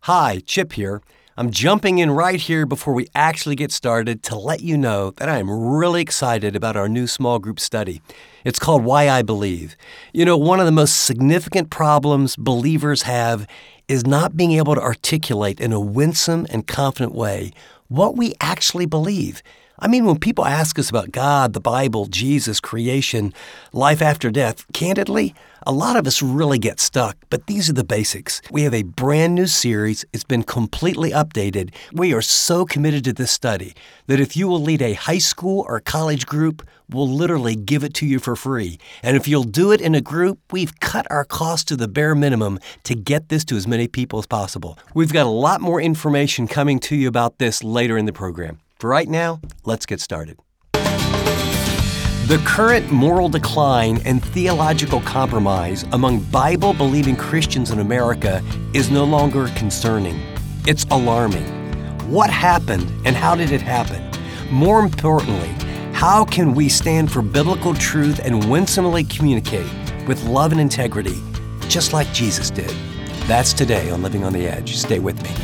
Hi, Chip here. I'm jumping in right here before we actually get started to let you know that I am really excited about our new small group study. It's called Why I Believe. You know, one of the most significant problems believers have is not being able to articulate in a winsome and confident way what we actually believe. I mean, when people ask us about God, the Bible, Jesus, creation, life after death, candidly, a lot of us really get stuck, but these are the basics. We have a brand new series. It's been completely updated. We are so committed to this study that if you will lead a high school or college group, we'll literally give it to you for free. And if you'll do it in a group, we've cut our costs to the bare minimum to get this to as many people as possible. We've got a lot more information coming to you about this later in the program. For right now, let's get started. The current moral decline and theological compromise among Bible-believing Christians in America is no longer concerning. It's alarming. What happened and how did it happen? More importantly, how can we stand for biblical truth and winsomely communicate with love and integrity, just like Jesus did? That's today on Living on the Edge. Stay with me.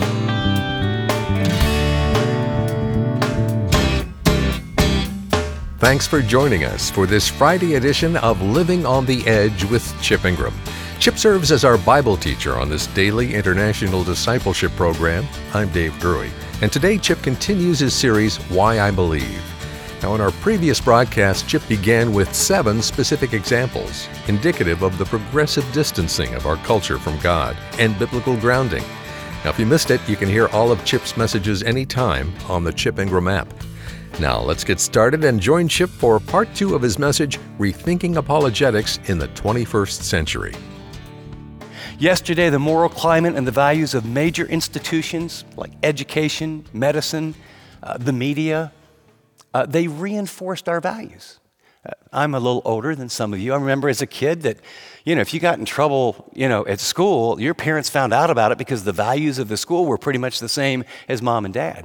Thanks for joining us for this Friday edition of Living on the Edge with Chip Ingram. Chip serves as our Bible teacher on this daily international discipleship program. I'm Dave Gruey, and today Chip continues his series, Why I Believe. Now, in our previous broadcast, Chip began with 7 specific examples, indicative of the progressive distancing of our culture from God and biblical grounding. Now, if you missed it, you can hear all of Chip's messages anytime on the Chip Ingram app. Now, let's get started and join Chip for part 2 of his message, Rethinking Apologetics in the 21st Century. Yesterday, the moral climate and the values of major institutions like education, medicine, the media, they reinforced our values. I'm a little older than some of you. I remember as a kid that, if you got in trouble, at school, your parents found out about it because the values of the school were pretty much the same as mom and dad.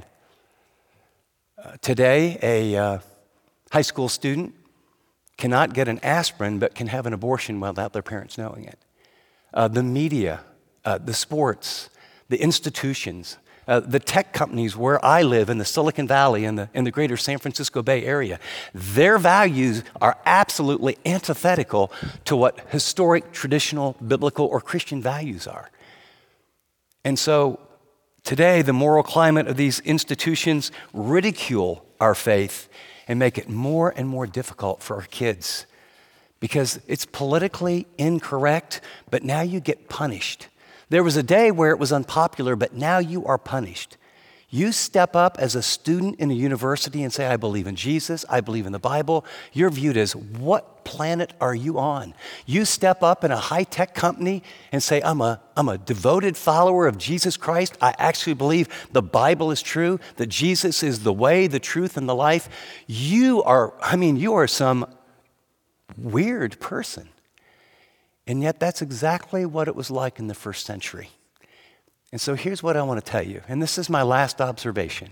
Today, a high school student cannot get an aspirin but can have an abortion without their parents knowing it. The media, the sports, the institutions, the tech companies where I live in the Silicon Valley and in the greater San Francisco Bay Area, their values are absolutely antithetical to what historic, traditional, biblical, or Christian values are. And so today, the moral climate of these institutions ridicule our faith and make it more and more difficult for our kids because it's politically incorrect, but now you get punished. There was a day where it was unpopular, but now you are punished. You step up as a student in a university and say, I believe in Jesus, I believe in the Bible. You're viewed as, what planet are you on? You step up in a high-tech company and say, I'm a devoted follower of Jesus Christ. I actually believe the Bible is true, that Jesus is the way, the truth, and the life. You are some weird person. And yet that's exactly what it was like in the first century. And so here's what I want to tell you, and this is my last observation.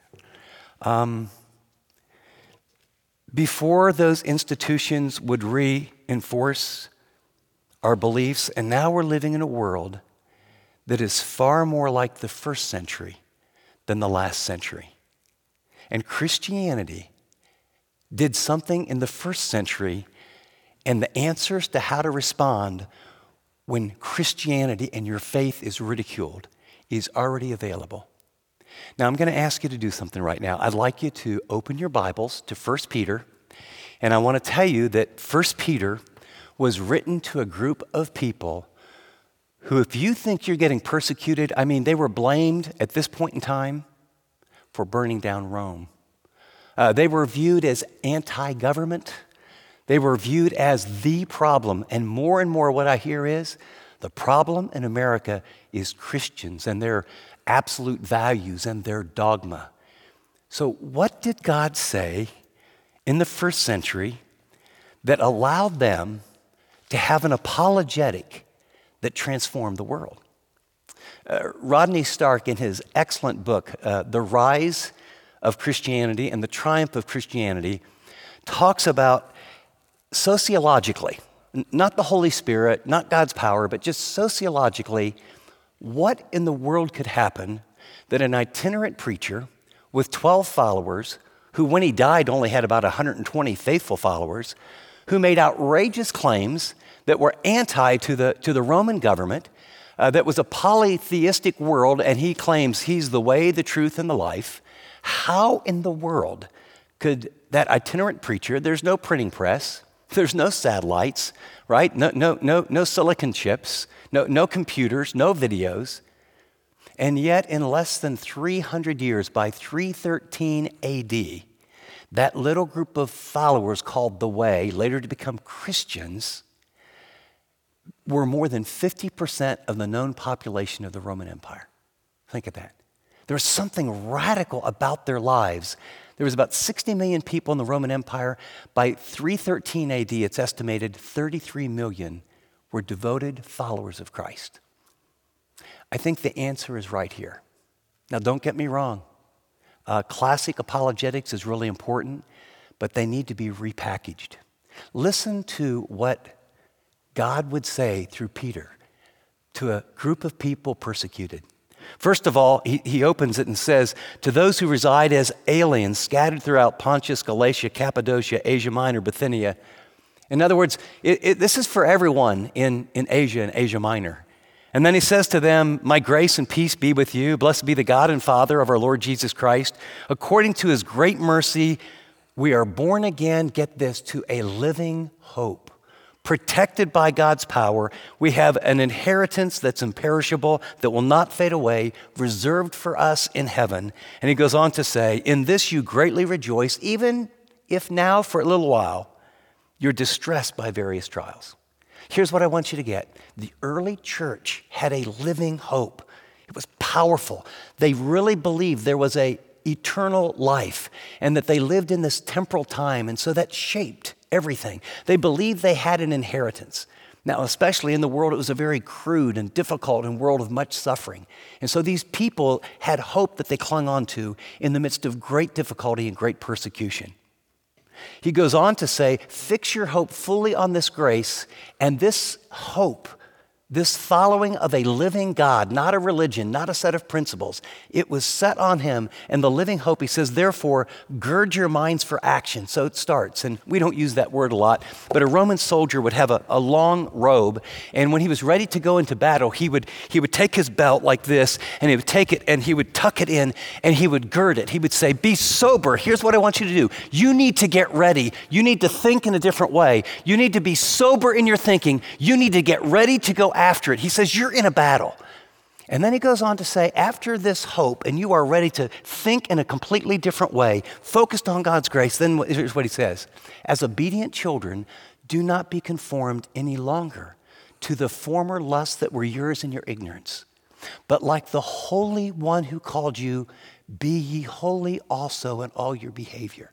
Before those institutions would reinforce our beliefs, and now we're living in a world that is far more like the first century than the last century. And Christianity did something in the first century, and the answers to how to respond when Christianity and your faith is ridiculed is already available. Now, I'm going to ask you to do something right now. I'd like you to open your Bibles to 1 Peter, and I want to tell you that 1 Peter was written to a group of people who, if you think you're getting persecuted, they were blamed at this point in time for burning down Rome. They were viewed as anti-government. They were viewed as the problem. And more what I hear is the problem in America is Christians and their absolute values and their dogma. So what did God say in the first century that allowed them to have an apologetic that transformed the world? Rodney Stark, in his excellent book, The Rise of Christianity and the Triumph of Christianity, talks about sociologically, not the Holy Spirit, not God's power, but just sociologically, What in the world could happen that an itinerant preacher with 12 followers, who when he died only had about 120 faithful followers, who made outrageous claims that were anti to the Roman government, that was a polytheistic world, and he claims he's the way, the truth, and the life. How in the world could that itinerant preacher, there's no printing press, there's no satellites, right? No silicon chips, no computers, no videos. And yet in less than 300 years, by 313 AD, that little group of followers called the Way, later to become Christians, were more than 50% of the known population of the Roman Empire. Think of that. There was something radical about their lives. There was about 60 million people in the Roman Empire. By 313 AD, it's estimated 33 million were devoted followers of Christ. I think the answer is right here. Now, don't get me wrong. Classic apologetics is really important, but they need to be repackaged. Listen to what God would say through Peter to a group of people persecuted. First of all, he opens it and says, to those who reside as aliens scattered throughout Pontus, Galatia, Cappadocia, Asia Minor, Bithynia. In other words, this is for everyone in Asia and Asia Minor. And then he says to them, my grace and peace be with you. Blessed be the God and Father of our Lord Jesus Christ. According to his great mercy, we are born again, get this, to a living hope. Protected by God's power, we have an inheritance that's imperishable, that will not fade away, reserved for us in heaven. And he goes on to say, in this you greatly rejoice, even if now for a little while you're distressed by various trials. Here's what I want you to get. The early church had a living hope. It was powerful. They really believed there was an eternal life and that they lived in this temporal time, and so that shaped everything. They believed they had an inheritance. Now, especially in the world, it was a very crude and difficult and world of much suffering. And so these people had hope that they clung on to in the midst of great difficulty and great persecution. He goes on to say, fix your hope fully on this grace, and this hope, this following of a living God, not a religion, not a set of principles. It was set on him, and the living hope, he says, therefore, gird your minds for action. So it starts, and we don't use that word a lot, but a Roman soldier would have a long robe, and when he was ready to go into battle, he would take his belt like this, and he would take it, and he would tuck it in, and he would gird it. He would say, be sober. Here's what I want you to do. You need to get ready. You need to think in a different way. You need to be sober in your thinking. You need to get ready to go after it. He says, you're in a battle. And then he goes on to say, after this hope, and you are ready to think in a completely different way, focused on God's grace, then here's what he says. As obedient children, do not be conformed any longer to the former lusts that were yours in your ignorance. But like the Holy One who called you, be ye holy also in all your behavior.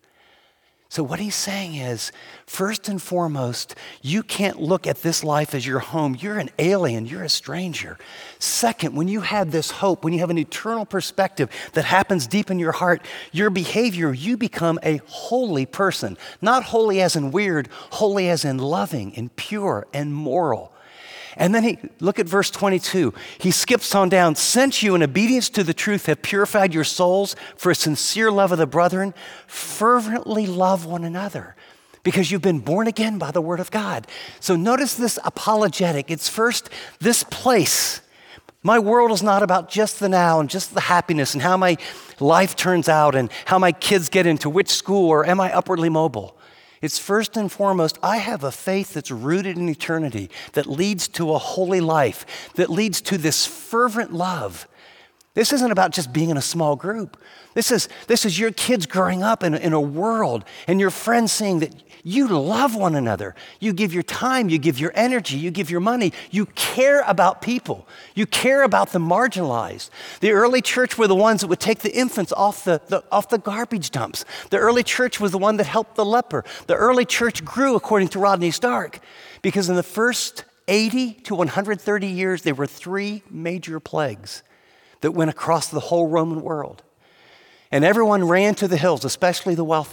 So what he's saying is, first and foremost, you can't look at this life as your home. You're an alien. You're a stranger. Second, when you have this hope, when you have an eternal perspective that happens deep in your heart, your behavior, you become a holy person. Not holy as in weird, holy as in loving and pure and moral. And then look at verse 22. He skips on down. Since you in obedience to the truth have purified your souls for a sincere love of the brethren, fervently love one another because you've been born again by the word of God. So notice this apologetic. It's first this place. My world is not about just the now and just the happiness and how my life turns out and how my kids get into which school or am I upwardly mobile. It's first and foremost, I have a faith that's rooted in eternity, that leads to a holy life, that leads to this fervent love. This isn't about just being in a small group. This is your kids growing up in a world and your friends seeing that you love one another. You give your time, you give your energy, you give your money. You care about people. You care about the marginalized. The early church were the ones that would take the infants off the garbage dumps. The early church was the one that helped the leper. The early church grew, according to Rodney Stark, because in the first 80 to 130 years, there were 3 major plagues that went across the whole Roman world. And everyone ran to the hills, especially the wealthy.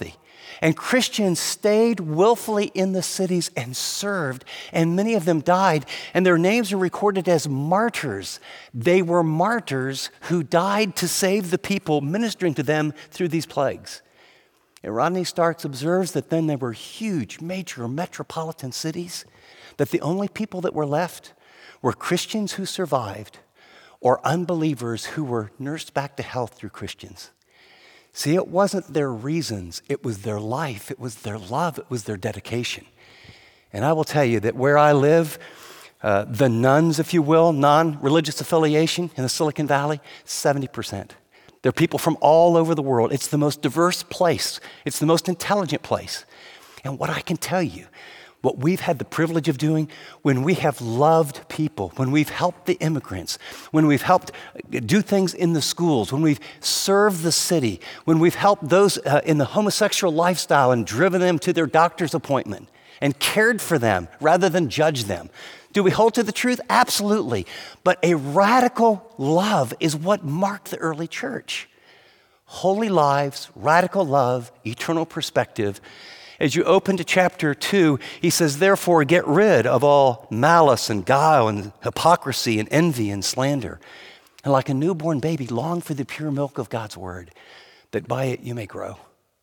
And Christians stayed willfully in the cities and served, and many of them died, and their names are recorded as martyrs. They were martyrs who died to save the people, ministering to them through these plagues. And Rodney Starks observes that then there were huge, major metropolitan cities, that the only people that were left were Christians who survived or unbelievers who were nursed back to health through Christians. See, it wasn't their reasons, it was their life, it was their love, it was their dedication. And I will tell you that where I live, the nones, if you will, non-religious affiliation in the Silicon Valley, 70%. They're people from all over the world. It's the most diverse place. It's the most intelligent place. And what I can tell you, what we've had the privilege of doing when we have loved people, when we've helped the immigrants, when we've helped do things in the schools, when we've served the city, when we've helped those in the homosexual lifestyle and driven them to their doctor's appointment and cared for them rather than judge them. Do we hold to the truth? Absolutely. But a radical love is what marked the early church. Holy lives, radical love, eternal perspective. As you open to chapter 2, he says, therefore, get rid of all malice and guile and hypocrisy and envy and slander. And like a newborn baby, long for the pure milk of God's word, that by it you may grow.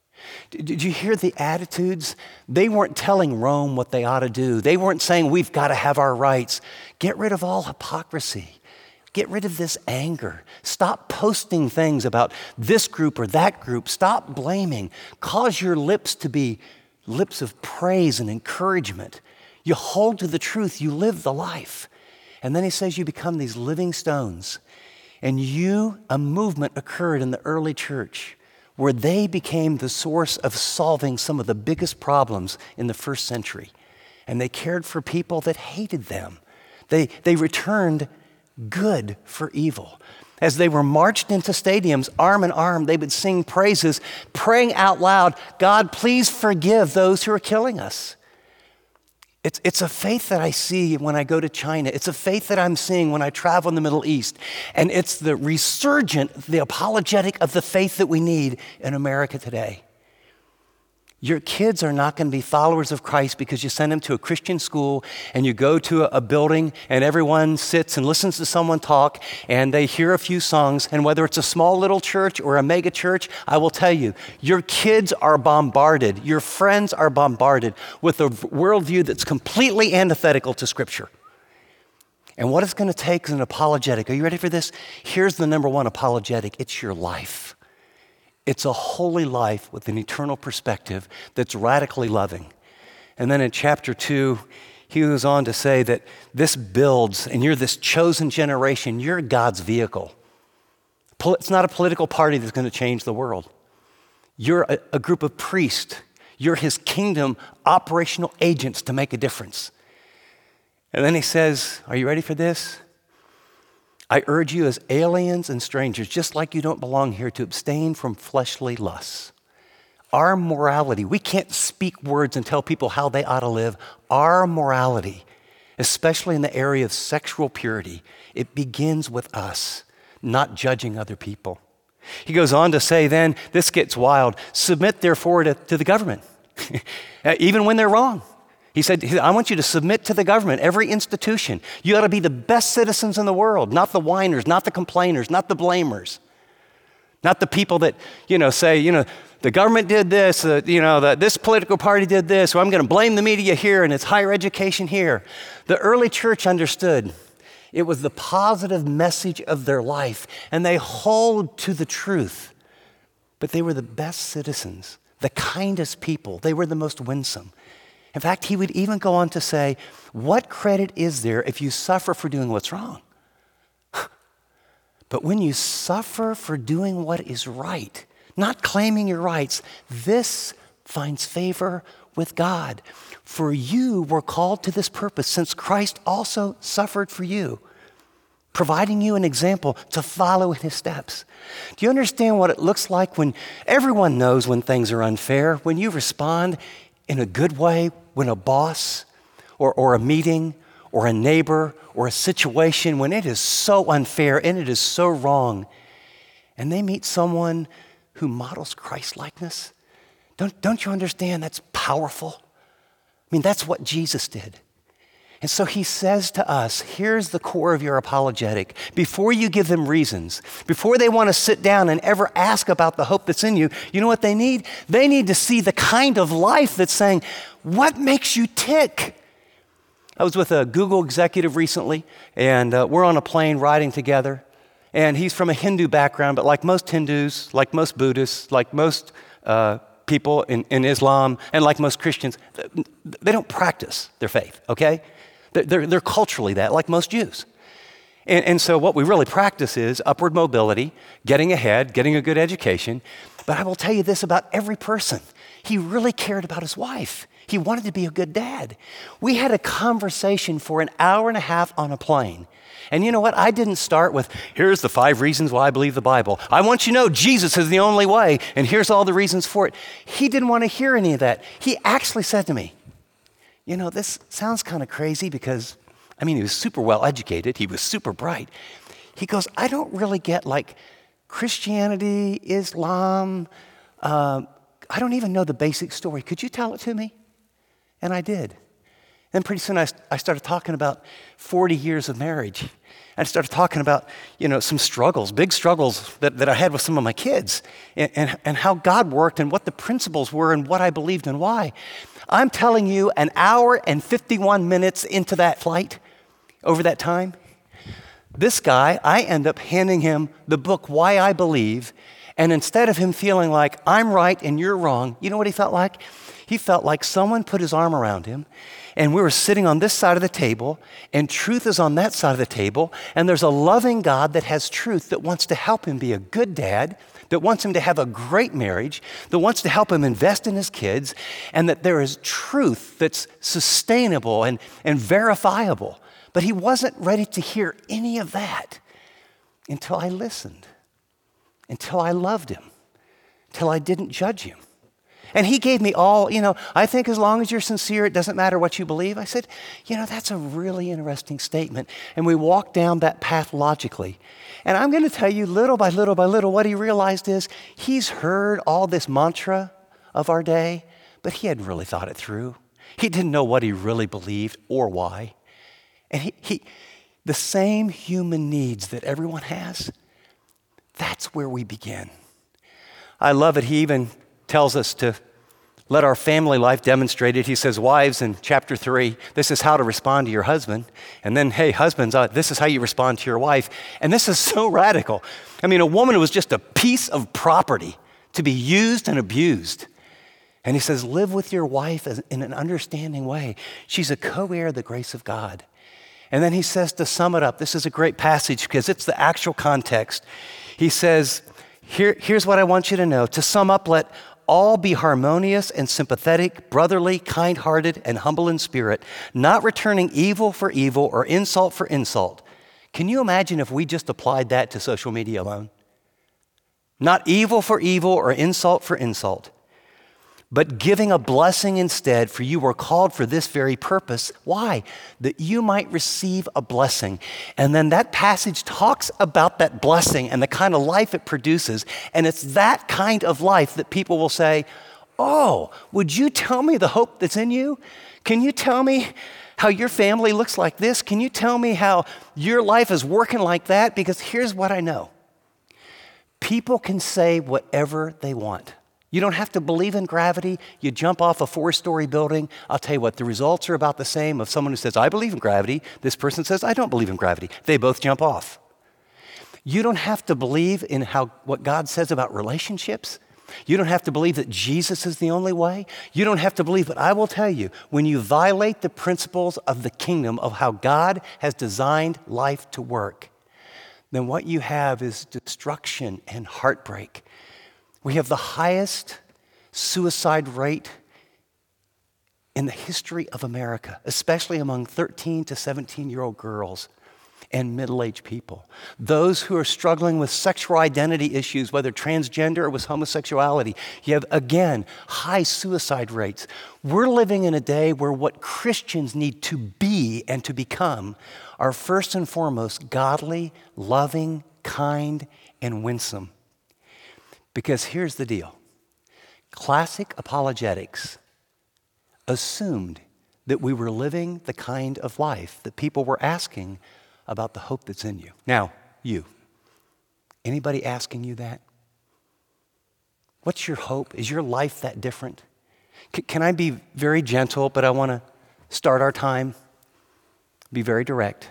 Did you hear the attitudes? They weren't telling Rome what they ought to do. They weren't saying we've got to have our rights. Get rid of all hypocrisy. Get rid of this anger. Stop posting things about this group or that group. Stop blaming. Cause your lips to be lips of praise and encouragement. You hold to the truth. You live the life. And then he says you become these living stones. And a movement occurred in the early church where they became the source of solving some of the biggest problems in the first century. And they cared for people that hated them. They returned good for evil. As they were marched into stadiums, arm in arm, they would sing praises, praying out loud, God, please forgive those who are killing us. It's a faith that I see when I go to China. It's a faith that I'm seeing when I travel in the Middle East. And it's the resurgent, the apologetic of the faith that we need in America today. Your kids are not going to be followers of Christ because you send them to a Christian school and you go to a building and everyone sits and listens to someone talk and they hear a few songs. And whether it's a small little church or a mega church, I will tell you, your kids are bombarded, your friends are bombarded with a worldview that's completely antithetical to Scripture. And what it's going to take is an apologetic. Are you ready for this? Here's the number one apologetic. It's your life. It's a holy life with an eternal perspective that's radically loving. And then in chapter 2, he goes on to say that this builds, and you're this chosen generation, you're God's vehicle. It's not a political party that's going to change the world. You're a group of priests. You're his kingdom operational agents to make a difference. And then he says, are you ready for this? I urge you as aliens and strangers, just like you don't belong here, to abstain from fleshly lusts. Our morality, we can't speak words and tell people how they ought to live. Our morality, especially in the area of sexual purity, it begins with us, not judging other people. He goes on to say then, this gets wild, submit therefore to the government, even when they're wrong. He said, I want you to submit to the government, every institution. You ought to be the best citizens in the world, not the whiners, not the complainers, not the blamers, not the people that, say, the government did this, this political party did this, so I'm going to blame the media here and it's higher education here. The early church understood it was the positive message of their life, and they hold to the truth. But they were the best citizens, the kindest people. They were the most winsome. In fact, he would even go on to say, what credit is there if you suffer for doing what's wrong? But when you suffer for doing what is right, not claiming your rights, this finds favor with God. For you were called to this purpose, since Christ also suffered for you, providing you an example to follow in his steps. Do you understand what it looks like when everyone knows when things are unfair, when you respond in a good way, when a boss or a meeting or a neighbor or a situation, when it is so unfair and it is so wrong, and they meet someone who models Christ-likeness? Don't you understand that's powerful? I mean, that's what Jesus did. And so he says to us, here's the core of your apologetic. Before you give them reasons, before they want to sit down and ever ask about the hope that's in you, you know what they need? They need to see the kind of life that's saying, what makes you tick? I was with a Google executive recently, and we're on a plane riding together. And he's from a Hindu background, but like most Hindus, like most Buddhists, like most people in Islam, and like most Christians, they don't practice their faith, okay? They're culturally that, like most Jews. And so what we really practice is upward mobility, getting ahead, getting a good education. But I will tell you this about every person. He really cared about his wife. He wanted to be a good dad. We had a conversation for an hour and a half on a plane. And you know what? I didn't start with, here's the 5 reasons why I believe the Bible. I want you to know Jesus is the only way, and here's all the reasons for it. He didn't want to hear any of that. He actually said to me, you know, this sounds kind of crazy because, he was super well educated. He was super bright. He goes, I don't really get like Christianity, Islam. I don't even know the basic story. Could you tell it to me? And I did. Then pretty soon I started talking about 40 years of marriage. I started talking about, some struggles, big struggles that I had with some of my kids and how God worked and what the principles were and what I believed and why. I'm telling you, an hour and 51 minutes into that flight, over that time, this guy, I end up handing him the book, Why I Believe, and instead of him feeling like I'm right and you're wrong, you know what he felt like? He felt like someone put his arm around him, and we were sitting on this side of the table, and truth is on that side of the table, and there's a loving God that has truth that wants to help him be a good dad, that wants him to have a great marriage, that wants to help him invest in his kids, and that there is truth that's sustainable and verifiable. But he wasn't ready to hear any of that until I listened, until I loved him, until I didn't judge him. And he gave me all, I think as long as you're sincere, it doesn't matter what you believe. I said, that's a really interesting statement. And we walked down that path logically. And I'm going to tell you little by little by little, what he realized is he's heard all this mantra of our day, but he hadn't really thought it through. He didn't know what he really believed or why. And he the same human needs that everyone has, that's where we begin. I love it. He even tells us to let our family life demonstrate it. He says, wives, in chapter 3, this is how to respond to your husband. And then, hey, husbands, this is how you respond to your wife. And this is so radical. A woman was just a piece of property to be used and abused. And he says, live with your wife in an understanding way. She's a co-heir of the grace of God. And then he says, to sum it up, this is a great passage because it's the actual context. He says, here's what I want you to know. To sum up, let all be harmonious and sympathetic, brotherly, kind-hearted, and humble in spirit, not returning evil for evil or insult for insult. Can you imagine if we just applied that to social media alone? Not evil for evil or insult for insult, but giving a blessing instead, for you were called for this very purpose. Why? That you might receive a blessing. And then that passage talks about that blessing and the kind of life it produces. And it's that kind of life that people will say, oh, would you tell me the hope that's in you? Can you tell me how your family looks like this? Can you tell me how your life is working like that? Because here's what I know. People can say whatever they want. You don't have to believe in gravity. You jump off a 4-story building. I'll tell you what, the results are about the same of someone who says, I believe in gravity. This person says, I don't believe in gravity. They both jump off. You don't have to believe in what God says about relationships. You don't have to believe that Jesus is the only way. You don't have to believe, but I will tell you, when you violate the principles of the kingdom of how God has designed life to work, then what you have is destruction and heartbreak. We have the highest suicide rate in the history of America, especially among 13 to 17-year-old girls and middle-aged people. Those who are struggling with sexual identity issues, whether transgender or with homosexuality, you have, again, high suicide rates. We're living in a day where what Christians need to be and to become are first and foremost godly, loving, kind, and winsome. Because here's the deal. Classic apologetics assumed that we were living the kind of life that people were asking about the hope that's in you. Now, you. Anybody asking you that? What's your hope? Is your life that different? Can I be very gentle, but I want to start our time, be very direct.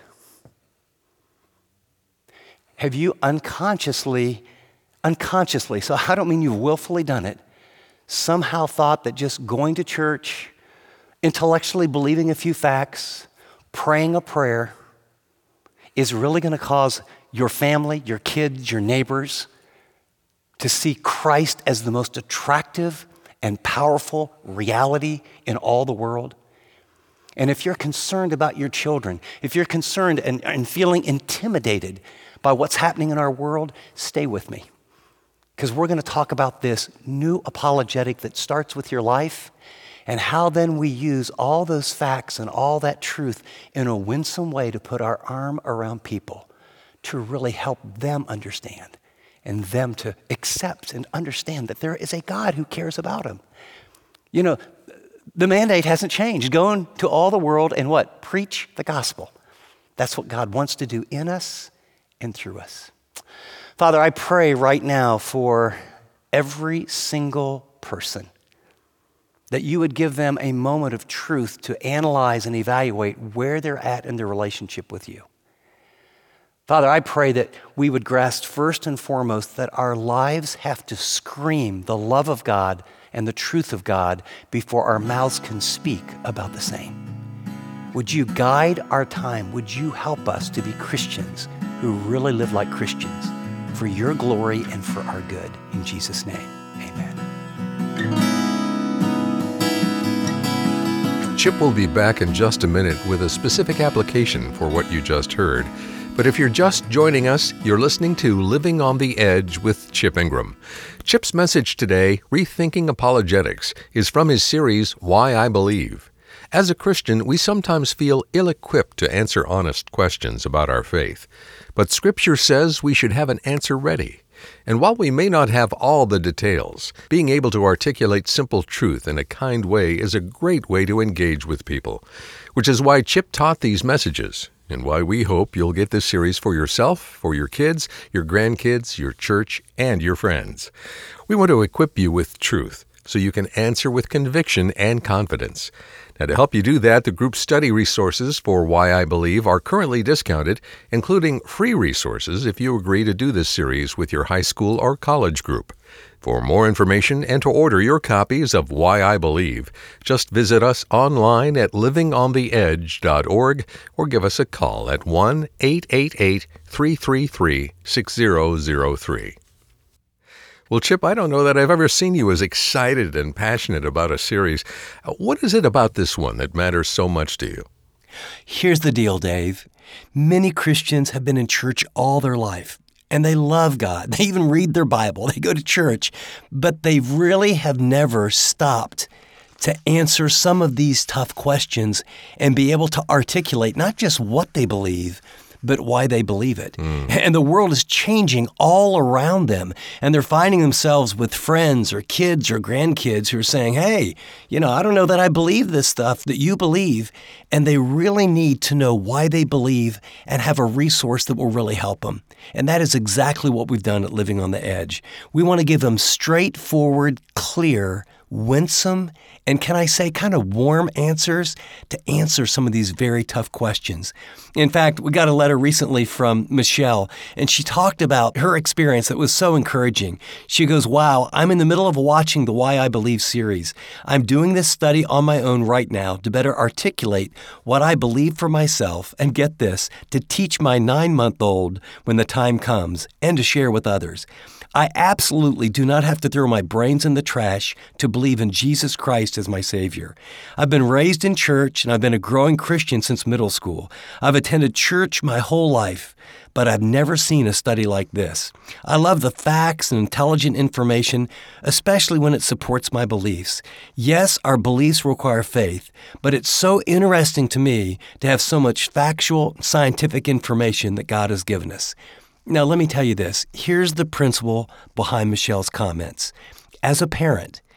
Have you unconsciously, so I don't mean you've willfully done it, somehow thought that just going to church, intellectually believing a few facts, praying a prayer, is really going to cause your family, your kids, your neighbors to see Christ as the most attractive and powerful reality in all the world? And if you're concerned about your children, if you're concerned and feeling intimidated by what's happening in our world, stay with me. Because we're going to talk about this new apologetic that starts with your life and how then we use all those facts and all that truth in a winsome way to put our arm around people to really help them understand and them to accept and understand that there is a God who cares about them. You know, the mandate hasn't changed. Go into all the world and what? Preach the gospel. That's what God wants to do in us and through us. Father, I pray right now for every single person that you would give them a moment of truth to analyze and evaluate where they're at in their relationship with you. Father, I pray that we would grasp first and foremost that our lives have to scream the love of God and the truth of God before our mouths can speak about the same. Would you guide our time? Would you help us to be Christians who really live like Christians for your glory and for our good? In Jesus' name, amen. Chip will be back in just a minute with a specific application for what you just heard. But if you're just joining us, you're listening to Living on the Edge with Chip Ingram. Chip's message today, Rethinking Apologetics, is from his series, Why I Believe. As a Christian, we sometimes feel ill-equipped to answer honest questions about our faith. But Scripture says we should have an answer ready. And while we may not have all the details, being able to articulate simple truth in a kind way is a great way to engage with people, which is why Chip taught these messages, and why we hope you'll get this series for yourself, for your kids, your grandkids, your church, and your friends. We want to equip you with truth so you can answer with conviction and confidence. Now, to help you do that, the group study resources for Why I Believe are currently discounted, including free resources if you agree to do this series with your high school or college group. For more information and to order your copies of Why I Believe, just visit us online at livingontheedge.org or give us a call at 1-888-333-6003. Well, Chip, I don't know that I've ever seen you as excited and passionate about a series. What is it about this one that matters so much to you? Here's the deal, Dave. Many Christians have been in church all their life, and they love God. They even read their Bible. They go to church, but they really have never stopped to answer some of these tough questions and be able to articulate not just what they believe, but why they believe it. And the world is changing all around them, and they're finding themselves with friends or kids or grandkids who are saying, hey, I don't know that I believe this stuff that you believe, and they really need to know why they believe and have a resource that will really help them. And that is exactly what we've done at Living on the Edge. We want to give them straightforward, clear, winsome, and can I say kind of warm answers to answer some of these very tough questions. In fact, we got a letter recently from Michelle, and she talked about her experience that was so encouraging. She goes, wow, I'm in the middle of watching the Why I Believe series. I'm doing this study on my own right now to better articulate what I believe for myself and get this, to teach my 9-month-old when the time comes and to share with others. I absolutely do not have to throw my brains in the trash to believe in Jesus Christ as my Savior. I've been raised in church, and I've been a growing Christian since middle school. I've attended church my whole life, but I've never seen a study like this. I love the facts and intelligent information, especially when it supports my beliefs. Yes, our beliefs require faith, but it's so interesting to me to have so much factual, scientific information that God has given us. Now, let me tell you this. Here's the principle behind Michelle's comments. As a parent,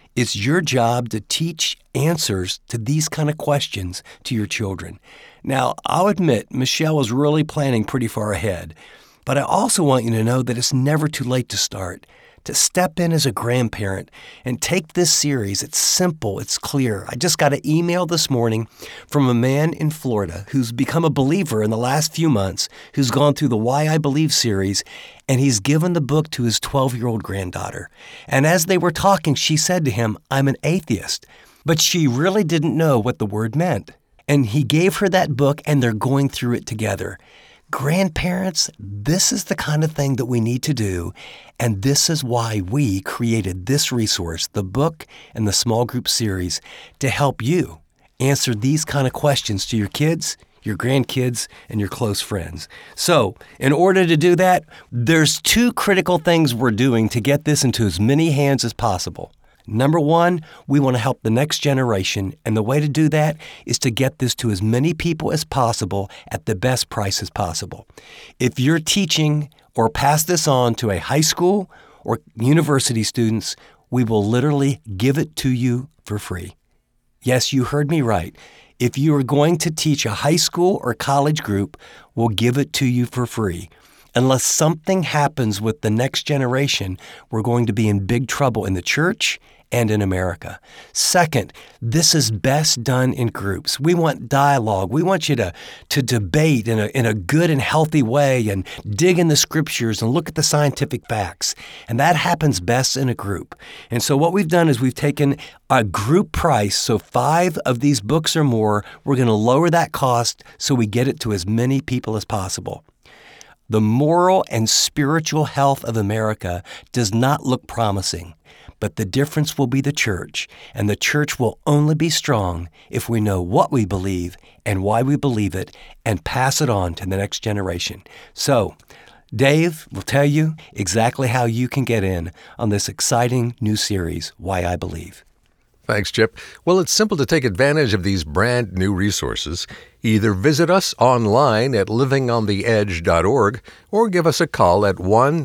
It's your job to teach answers to these kind of questions to your children. Now, I'll admit, Michelle was really planning pretty far ahead, but I also want you to know that it's never too late to start, to step in as a grandparent and take this series. It's simple, it's clear. I just got an email this morning from a man in Florida who's become a believer in the last few months, who's gone through the Why I Believe series, and he's given the book to his 12-year-old granddaughter. And as they were talking, she said to him, "I'm an atheist," but she really didn't know what the word meant. And he gave her that book, and they're going through it together. Grandparents, this is the kind of thing that we need to do, and this is why we created this resource, the book and the small group series, to help you answer these kind of questions to your kids, your grandkids, and your close friends. So, in order to do that, there's two critical things we're doing to get this into as many hands as possible. Number one, we want to help the next generation, and the way to do that is to get this to as many people as possible at the best price as possible. If you're teaching or pass this on to a high school or university students, we will literally give it to you for free. Yes, you heard me right. If you are going to teach a high school or college group, we'll give it to you for free. Unless something happens with the next generation, we're going to be in big trouble in the church and in America. Second, this is best done in groups. We want dialogue. We want you to debate in a good and healthy way and dig in the scriptures and look at the scientific facts. And that happens best in a group. And so what we've done is we've taken a group price, so 5 of these books or more. We're going to lower that cost so we get it to as many people as possible. The moral and spiritual health of America does not look promising, but the difference will be the church, and the church will only be strong if we know what we believe and why we believe it and pass it on to the next generation. So, Dave will tell you exactly how you can get in on this exciting new series, Why I Believe. Thanks, Chip. Well, it's simple to take advantage of these brand new resources. Either visit us online at livingontheedge.org or give us a call at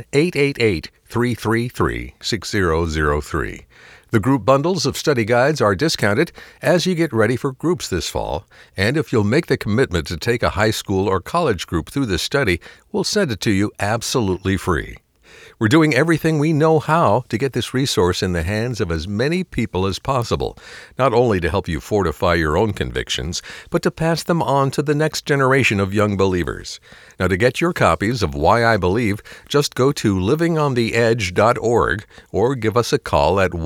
1-888-333-6003. The group bundles of study guides are discounted as you get ready for groups this fall, and if you'll make the commitment to take a high school or college group through this study, we'll send it to you absolutely free. We're doing everything we know how to get this resource in the hands of as many people as possible, not only to help you fortify your own convictions, but to pass them on to the next generation of young believers. Now, to get your copies of Why I Believe, just go to livingontheedge.org or give us a call at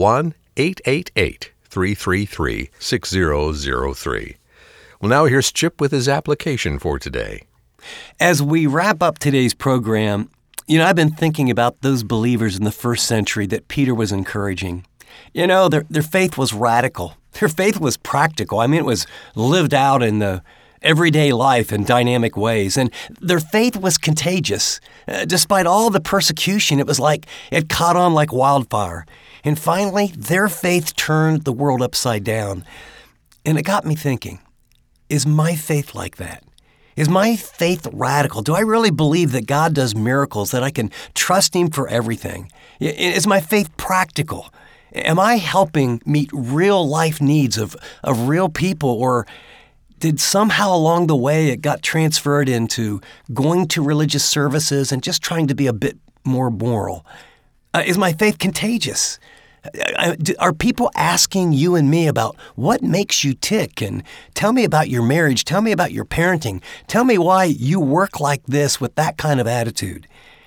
1-888-333-6003. Well, now here's Chip with his application for today. As we wrap up today's program, I've been thinking about those believers in the first century that Peter was encouraging. Their faith was radical. Their faith was practical. It was lived out in the everyday life in dynamic ways. And their faith was contagious. Despite all the persecution, it was like it caught on like wildfire. And finally, their faith turned the world upside down. And it got me thinking, is my faith like that? Is my faith radical? Do I really believe that God does miracles, that I can trust Him for everything? Is my faith practical? Am I helping meet real life needs of real people, or did somehow along the way it got transferred into going to religious services and just trying to be a bit more moral? Is my faith contagious? Are people asking you and me about what makes you tick? And tell me about your marriage. Tell me about your parenting. Tell me why you work like this with that kind of attitude.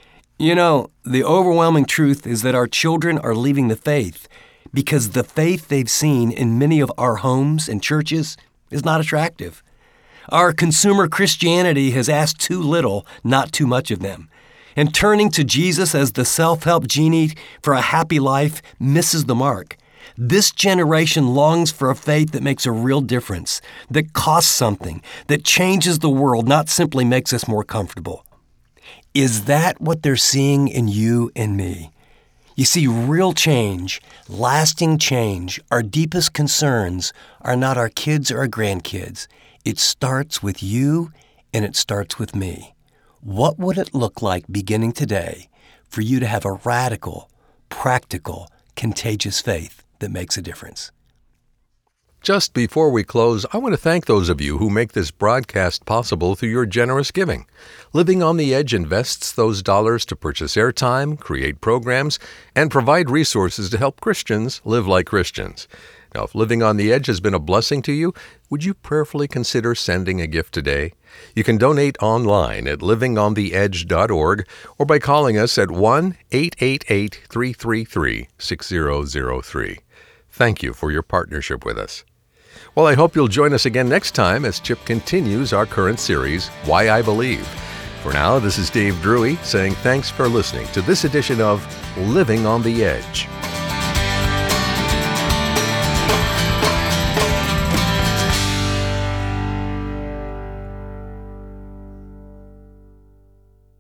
The overwhelming truth is that our children are leaving the faith because the faith they've seen in many of our homes and churches is not attractive. Our consumer Christianity has asked too little, not too much of them. And turning to Jesus as the self-help genie for a happy life misses the mark. This generation longs for a faith that makes a real difference, that costs something, that changes the world, not simply makes us more comfortable. Is that what they're seeing in you and me? You see, real change, lasting change, our deepest concerns are not our kids or our grandkids. It starts with you and it starts with me. What would it look like beginning today for you to have a radical, practical, contagious faith that makes a difference. Just before we close, I want to thank those of you who make this broadcast possible through your generous giving. Living on the Edge invests those dollars to purchase airtime, create programs, and provide resources to help Christians live like Christians. Now, if Living on the Edge has been a blessing to you, would you prayerfully consider sending a gift today? You can donate online at livingontheedge.org or by calling us at 1-888-333-6003. Thank you for your partnership with us. Well, I hope you'll join us again next time as Chip continues our current series, Why I Believe. For now, this is Dave Drury saying thanks for listening to this edition of Living on the Edge.